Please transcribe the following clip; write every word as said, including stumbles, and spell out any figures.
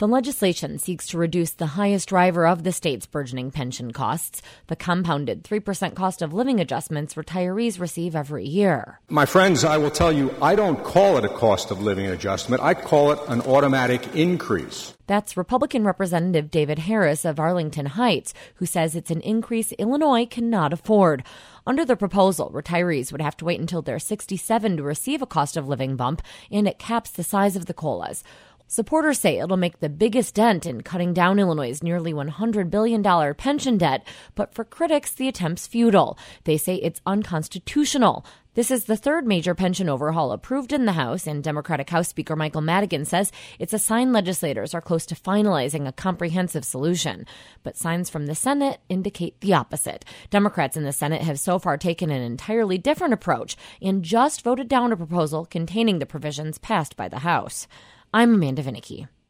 The legislation seeks to reduce the highest driver of the state's burgeoning pension costs, the compounded three percent cost of living adjustments retirees receive every year. My friends, I will tell you, I don't call it a cost of living adjustment. I call it an automatic increase. That's Republican Representative David Harris of Arlington Heights, who says it's an increase Illinois cannot afford. Under the proposal, retirees would have to wait until they're sixty-seven to receive a cost of living bump, and it caps the size of the COLAs. Supporters say it'll make the biggest dent in cutting down Illinois' nearly one hundred billion dollars pension debt, but for critics, the attempt's futile. They say it's unconstitutional. This is the third major pension overhaul approved in the House, and Democratic House Speaker Michael Madigan says it's a sign legislators are close to finalizing a comprehensive solution. But signs from the Senate indicate the opposite. Democrats in the Senate have so far taken an entirely different approach and just voted down a proposal containing the provisions passed by the House. I'm Amanda Vinicky.